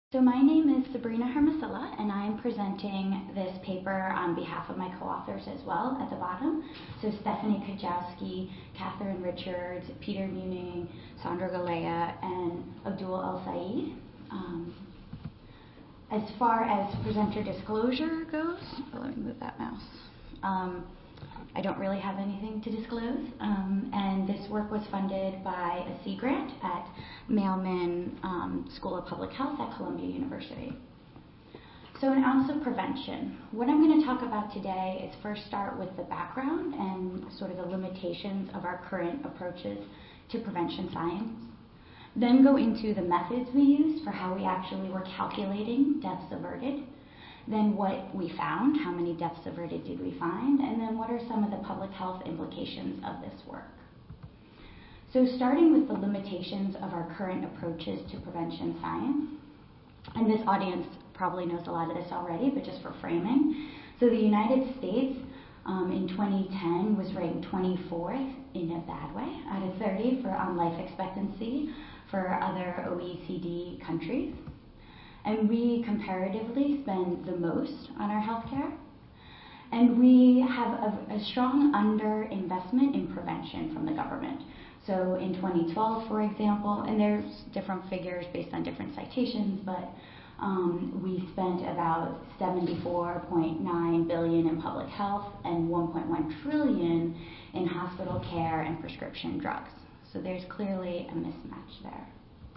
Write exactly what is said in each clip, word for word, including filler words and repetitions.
So my name is Sabrina Hermosilla, and I'm presenting this paper on behalf of my co-authors as well at the bottom. So Stephanie Kajowski, Catherine Richards, Peter Muning, Sandra Galea, and Abdul El-Said. Um, as far as presenter disclosure goes, oh, let me move that mouse. Um, I don't really have anything to disclose, um, and this work was funded by a Sea Grant at Mailman um, School of Public Health at Columbia University. So an ounce of prevention. What I'm going to talk about today is first start with the background and sort of the limitations of our current approaches to prevention science. Then go into the methods we used for how we actually were calculating deaths averted. Then what we found, how many deaths averted did we find, and then what are some of the public health implications of this work. So starting with the limitations of our current approaches to prevention science, and this audience probably knows a lot of this already, but just for framing. So the United States um, in twenty ten was ranked twenty-fourth in a bad way out of thirty for on life expectancy for other O E C D countries. And we comparatively spend the most on our healthcare. And we have a, a strong underinvestment in prevention from the government. So in twenty twelve, for example, and there's different figures based on different citations, but um, we spent about seventy-four point nine billion dollars in public health and one point one trillion dollars in hospital care and prescription drugs. So there's clearly a mismatch there.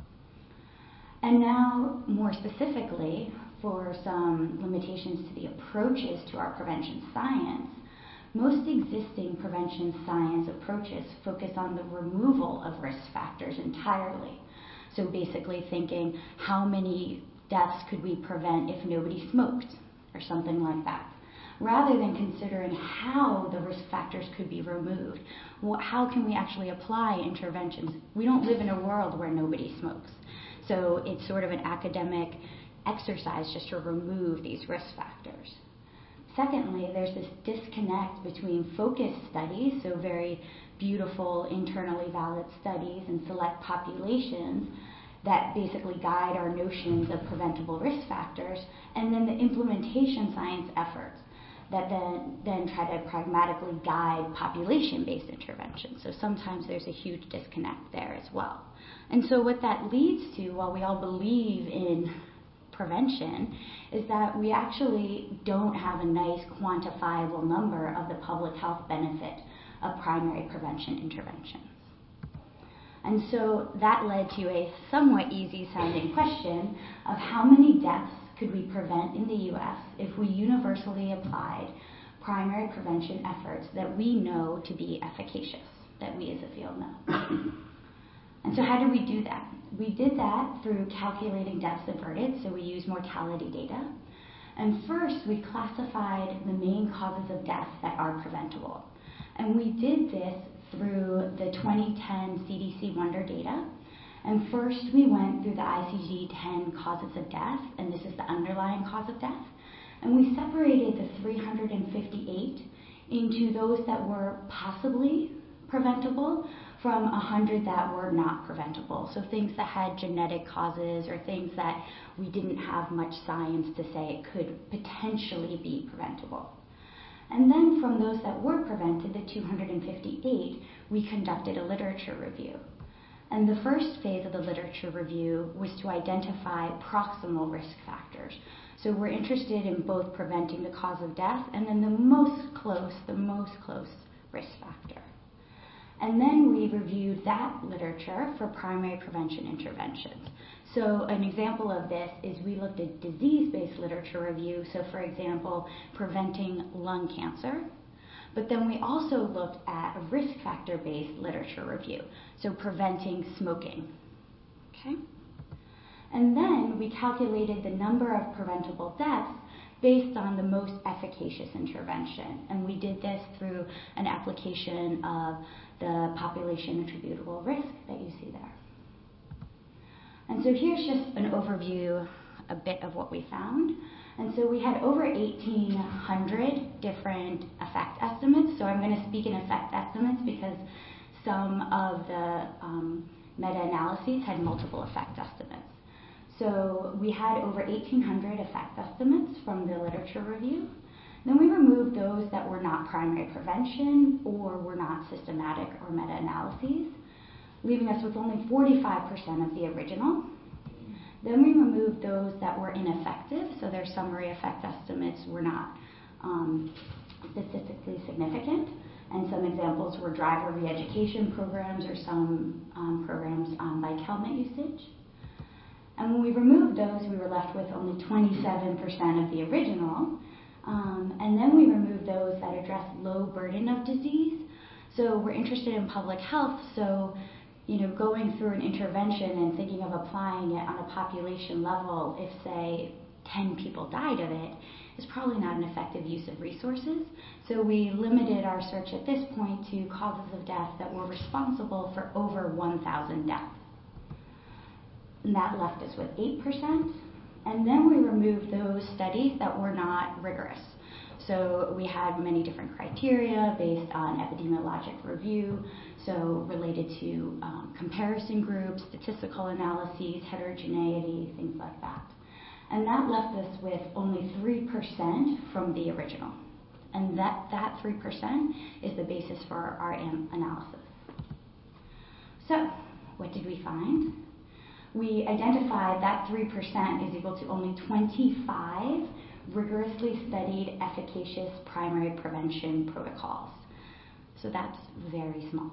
And now, more specifically, for some limitations to the approaches to our prevention science, most existing prevention science approaches focus on the removal of risk factors entirely. So basically thinking, how many deaths could we prevent if nobody smoked, or something like that, rather than considering how the risk factors could be removed. How can we actually apply interventions? We don't live in a world where nobody smokes. So it's sort of an academic exercise just to remove these risk factors. Secondly, there's this disconnect between focus studies, so very beautiful internally valid studies and select populations that basically guide our notions of preventable risk factors, and then the implementation science efforts that then, then try to pragmatically guide population-based interventions. So sometimes there's a huge disconnect there as well. And so what that leads to, while we all believe in prevention, is that we actually don't have a nice quantifiable number of the public health benefit of primary prevention interventions. And so that led to a somewhat easy-sounding question of how many deaths could we prevent in the U S if we universally applied primary prevention efforts that we know to be efficacious, that we as a field know. And so how did we do that? We did that through calculating deaths averted, so we used mortality data. And first, we classified the main causes of death that are preventable. And we did this through the twenty ten C D C Wonder data. And first, we went through the I C D ten causes of death, and this is the underlying cause of death. And we separated the three hundred fifty-eight into those that were possibly preventable from one hundred that were not preventable. So things that had genetic causes or things that we didn't have much science to say could potentially be preventable. And then from those that were prevented, the two hundred fifty-eight, we conducted a literature review. And the first phase of the literature review was to identify proximal risk factors. So we're interested in both preventing the cause of death and then the most close, the most close risk factor. And then we reviewed that literature for primary prevention interventions. So an example of this is we looked at disease-based literature review. So for example, preventing lung cancer. But then we also looked at a risk factor-based literature review. So preventing smoking. Okay? And then we calculated the number of preventable deaths based on the most efficacious intervention. And we did this through an application of the population attributable risk that you see there. And so here's just an overview, a bit of what we found. And so we had over eighteen hundred different effect estimates. So I'm going to speak in effect estimates because some of the um, meta-analyses had multiple effect estimates. So we had over eighteen hundred effect estimates from the literature review. Then we removed those that were not primary prevention or were not systematic or meta-analyses, leaving us with only forty-five percent of the original. Then we removed those that were ineffective, so their summary effect estimates were not um, statistically significant. And some examples were driver re-education programs or some um, programs on bike helmet usage. And when we removed those, we were left with only twenty-seven percent of the original. Um, and then we removed those that address low burden of disease. So we're interested in public health, so you know, going through an intervention and thinking of applying it on a population level, if say ten people died of it, is probably not an effective use of resources. So we limited our search at this point to causes of death that were responsible for over one thousand deaths. And that left us with eight percent. And then we removed those studies that were not rigorous. So we had many different criteria based on epidemiologic review, so related to um, comparison groups, statistical analyses, heterogeneity, things like that. And that left us with only three percent from the original. And that, that three percent is the basis for our analysis. So, what did we find? We identified that three percent is equal to only twenty-five rigorously studied efficacious primary prevention protocols. So that's very small.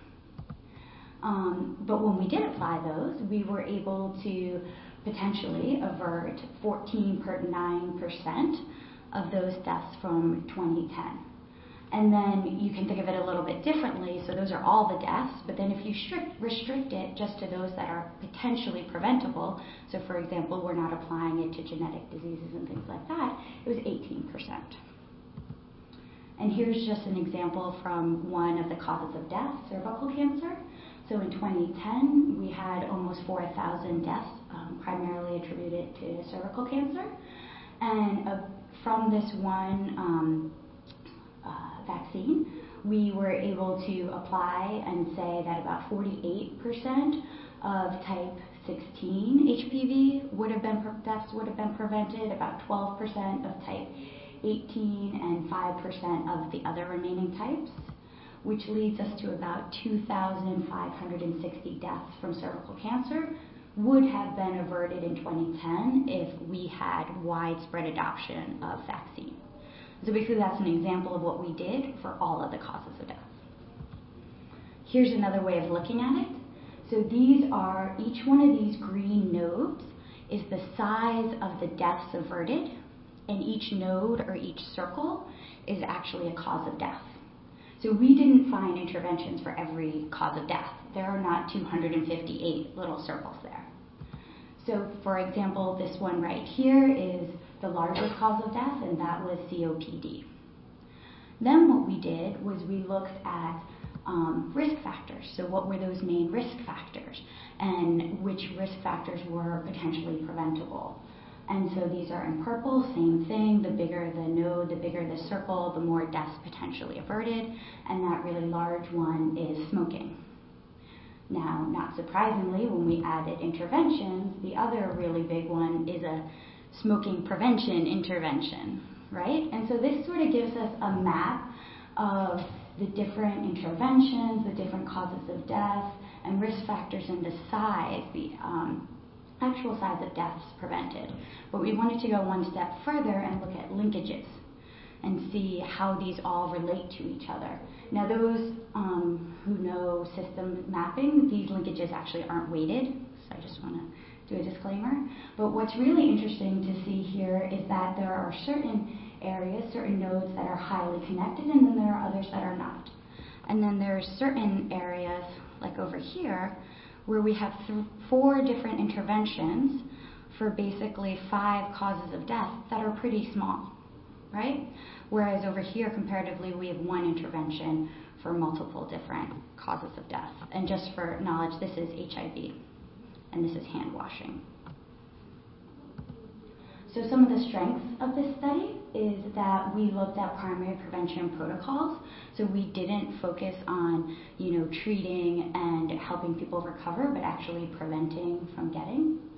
Um, but when we did apply those, we were able to potentially avert fourteen point nine percent of those deaths from twenty ten. And then you can think of it a little bit differently. So those are all the deaths, but then if you strict, restrict it just to those that are potentially preventable, so for example, we're not applying it to genetic diseases and things like that, it was eighteen percent. And here's just an example from one of the causes of death, cervical cancer. So in twenty ten, we had almost four thousand deaths, um, primarily attributed to cervical cancer. And uh, from this one um, uh, vaccine, we were able to apply and say that about forty-eight percent of type sixteen H P V would have been deaths would have been prevented, about twelve percent of type eighteen, and five percent of the other remaining types, which leads us to about two thousand five hundred sixty deaths from cervical cancer would have been averted in twenty ten if we had widespread adoption of vaccine. So basically that's an example of what we did for all of the causes of death. Here's another way of looking at it. So these are, each one of these green nodes is the size of the deaths averted, and each node or each circle is actually a cause of death. So we didn't find interventions for every cause of death. There are not two hundred fifty-eight little circles there. So for example, this one right here is the largest cause of death, and that was C O P D. Then what we did was we looked at um, risk factors. So what were those main risk factors, and which risk factors were potentially preventable? And so these are in purple, same thing. The bigger the node, the bigger the circle, the more deaths potentially averted. And that really large one is smoking. Now, not surprisingly, when we added interventions, the other really big one is a smoking prevention intervention, right? And so this sort of gives us a map of the different interventions, the different causes of death, and risk factors, and the size, the um, actual size of deaths prevented. But we wanted to go one step further and look at linkages and see how these all relate to each other. Now those um, who know system mapping, these linkages actually aren't weighted, so I just want to do a disclaimer. But what's really interesting to see here is that there are certain areas, certain nodes that are highly connected, and then there are others that are not. And then there's certain areas, like over here, where we have th- four different interventions for basically five causes of death that are pretty small, right? Whereas over here, comparatively, we have one intervention for multiple different causes of death. And just for knowledge, this is H I V, and this is hand washing. So some of the strengths of this study is that we looked at primary prevention protocols. So we didn't focus on, you know, treating and helping people recover, but actually preventing from getting.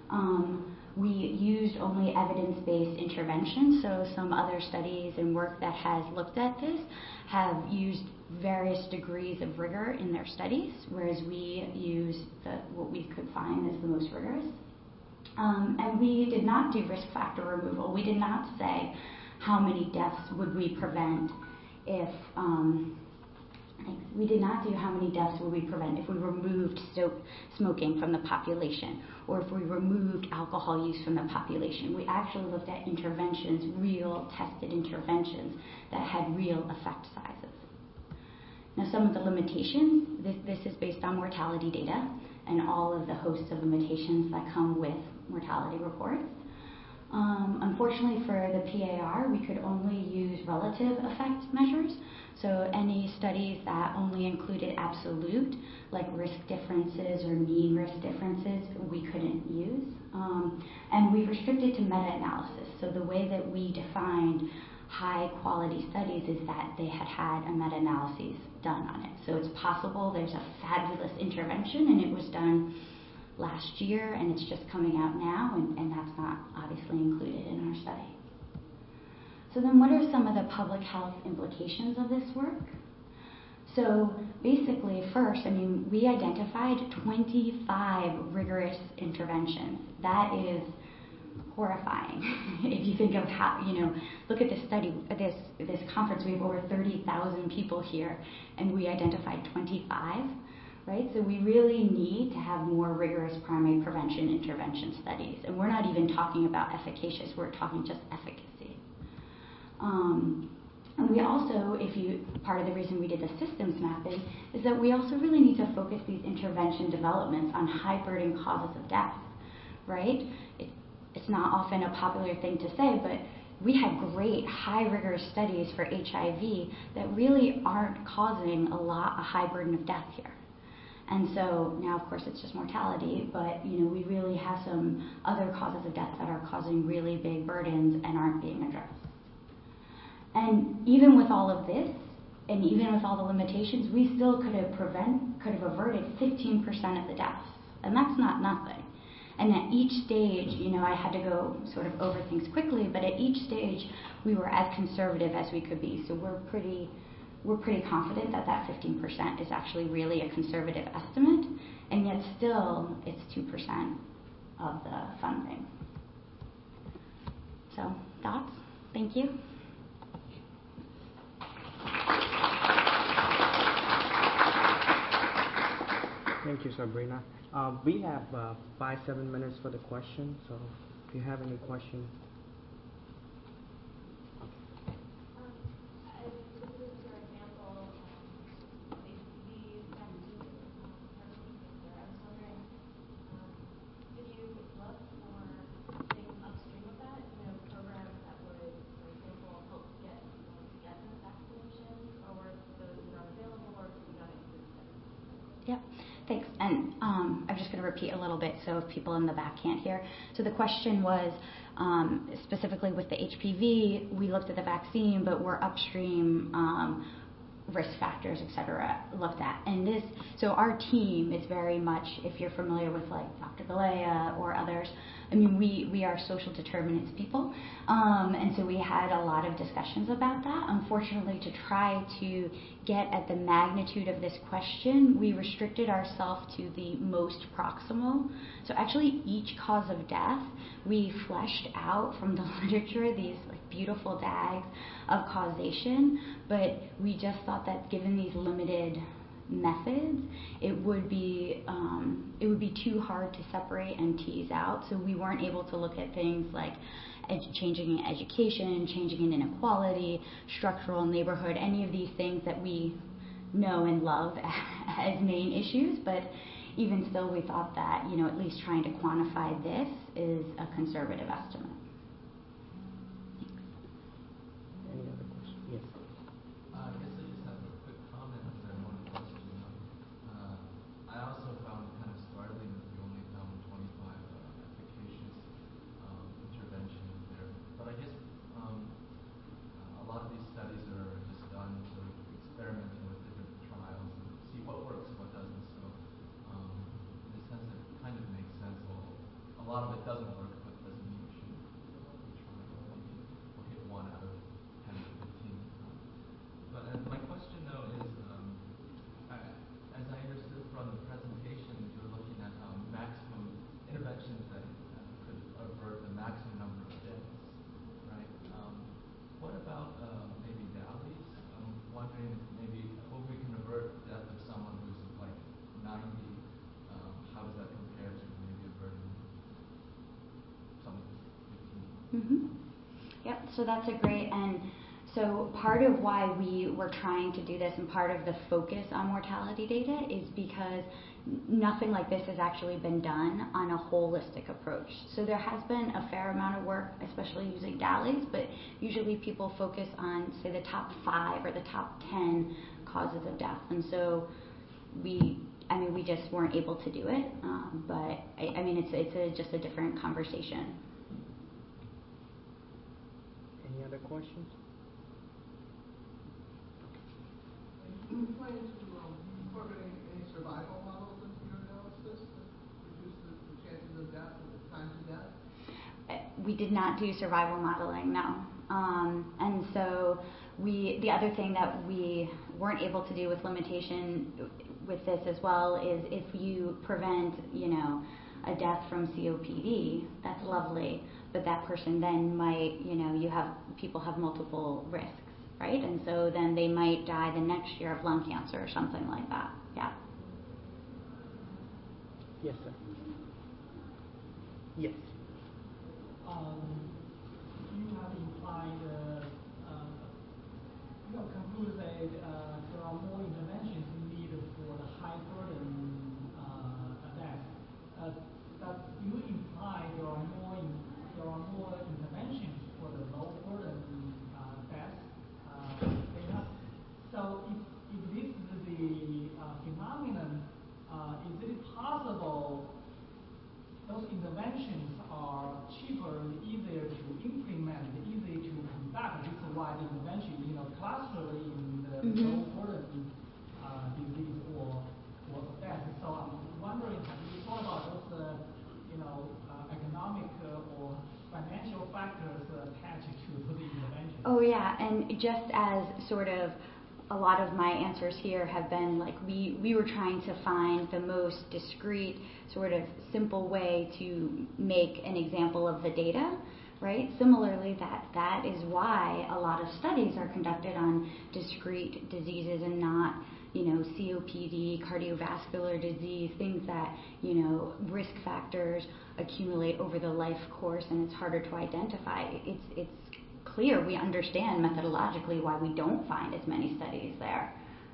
Um, we used only evidence-based interventions, so some other studies and work that has looked at this have used various degrees of rigor in their studies, whereas we use the, what we could find as the most rigorous. Um, and we did not do risk factor removal. We did not say how many deaths would we prevent if, um, we did not do how many deaths would we prevent if we removed sto- smoking from the population, or if we removed alcohol use from the population. We actually looked at interventions, real tested interventions that had real effect sizes. Now, some of the limitations, this, this is based on mortality data and all of the hosts of limitations that come with mortality reports. Um, unfortunately for the P A R, we could only use relative effect measures. So any studies that only included absolute, like risk differences or mean risk differences, we couldn't use. Um, and we restricted to meta-analysis. So the way that we defined high quality studies is that they had had a meta-analysis done on it. So it's possible there's a fabulous intervention and it was done last year and it's just coming out now, and, and that's not obviously included in our study. So then what are some of the public health implications of this work? So basically, first, I mean, we identified twenty-five rigorous interventions. That is horrifying. If you think of how, you know, look at this study, this this conference, we have over thirty thousand people here, and we identified twenty-five, right? So we really need to have more rigorous primary prevention intervention studies. And we're not even talking about efficacious, we're talking just efficacy. Um, and we also, if you, part of the reason we did the systems mapping is that we also really need to focus these intervention developments on high burden causes of death, right? It, it's not often a popular thing to say, but we had great high rigorous studies for H I V that really aren't causing a lot, a high burden of death here. And so now, of course, it's just mortality, but you know, we really have some other causes of death that are causing really big burdens and aren't being addressed. And even with all of this, and even with all the limitations, we still could have prevent, could have averted fifteen percent of the deaths, and that's not nothing. And at each stage, you know, I had to go sort of over things quickly, but at each stage, we were as conservative as we could be. So we're pretty, we're pretty confident that that fifteen percent is actually really a conservative estimate, and yet still, it's two percent of the funding. So, thoughts? Thank you. Thank you, Sabrina. Uh, we have uh, five, seven minutes for the question, so if you have any questions. Yep, thanks. And um, I'm just going to repeat a little bit so if people in the back can't hear. So the question was, um, specifically with the H P V, we looked at the vaccine, but we're upstream um, risk factors, et cetera, looked at. And this, so our team is very much, if you're familiar with like Doctor Galea or others, I mean, we, we are social determinants people. Um, and so we had a lot of discussions about that. Unfortunately, to try to get at the magnitude of this question, we restricted ourselves to the most proximal. So actually, each cause of death, we fleshed out from the literature these like beautiful D A Gs of causation, but we just thought that given these limited methods, it would be um, it would be too hard to separate and tease out. So we weren't able to look at things like ed- changing in education, changing in inequality, structural neighborhood, any of these things that we know and love as main issues. But even still, we thought that, you know, at least trying to quantify this is a conservative estimate. Any other questions? Yes. Uh, I guess I just have a quick comment and one question. Uh, I also found it kind of startling that we only found twenty-five uh, efficacious um, interventions there. But I guess um, uh, a lot of these studies are just done sort of experimenting with different trials and see what works, what doesn't. So um, in a sense, it kind of makes sense. Well, a a lot of it doesn't work, but it doesn't mean we shouldn't keep trying. Maybe we'll hit one out of ten to fifteen. But uh, my question though is, um, I, as I understood from the presentation, you're looking at um, maximum interventions that uh, could avert the maximum number of deaths, right? Um, what about uh, maybe DALYs? I'm wondering if maybe what we can avert the death of someone who's like ninety. Um, how does that compare to maybe averting someone who's fifteen? Mm-hmm. Yep, so that's a great, and so part of why we were trying to do this and part of the focus on mortality data is because nothing like this has actually been done on a holistic approach. So there has been a fair amount of work, especially using DALYs, but usually people focus on, say, the top five or the top ten causes of death. And so we, I mean, we just weren't able to do it, um, but I, I mean, it's, it's a, just a different conversation. Any other questions? Do you plan to um, incorporate any survival models into your analysis to reduce the, the chances of death or the time to death? Uh, We did not do survival modeling, no. Um, and so we, the other thing that we weren't able to do with limitation with this as well is if you prevent, you know, a death from C O P D, that's lovely, but that person then might, you know, you have, people have multiple risks, right? And so then they might die the next year of lung cancer or something like that, yeah. Yes, sir. Yes. Um, you have implied, uh, uh, you have concluded that uh, there are more interventions needed for the high burden uh, death. Uh, does you imply there are more in, there are more interventions for the low burden uh, death? Uh, so if, if this is the uh, phenomenon, uh, is it possible those interventions are cheaper and easier to implement, easier to conduct? This is why the intervention, you know, cluster in the Mm-hmm. low burden uh, disease or or death. So I'm wondering, have you thought about those, uh, you know, uh, economic uh, or financial factors uh, attached to the intervention? Oh yeah, and just as sort of a lot of my answers here have been like we, we were trying to find the most discrete, sort of simple way to make an example of the data, right? Similarly, that, that is why a lot of studies are conducted on discrete diseases and not, you know, C O P D, cardiovascular disease, things that, you know, risk factors accumulate over the life course and it's harder to identify. It's, it's clear, we understand methodologically why we don't find as many studies there,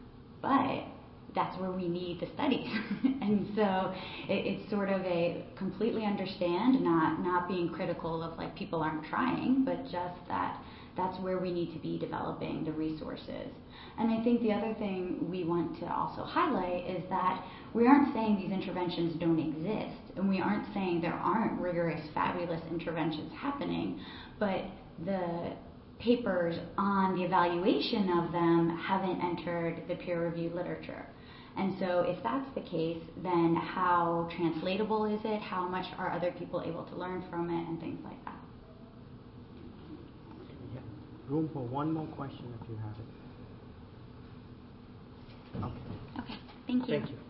but that's where we need the studies. And so it, it's sort of a completely understand, not not being critical of like people aren't trying, but just that that's where we need to be developing the resources. And I think the other thing we want to also highlight is that we aren't saying these interventions don't exist, and we aren't saying there aren't rigorous, fabulous interventions happening, but the papers on the evaluation of them haven't entered the peer-reviewed literature. And so if that's the case, then how translatable is it? How much are other people able to learn from it and things like that? Yeah. Room for one more question if you have it. Okay. Okay, thank you. Thank you.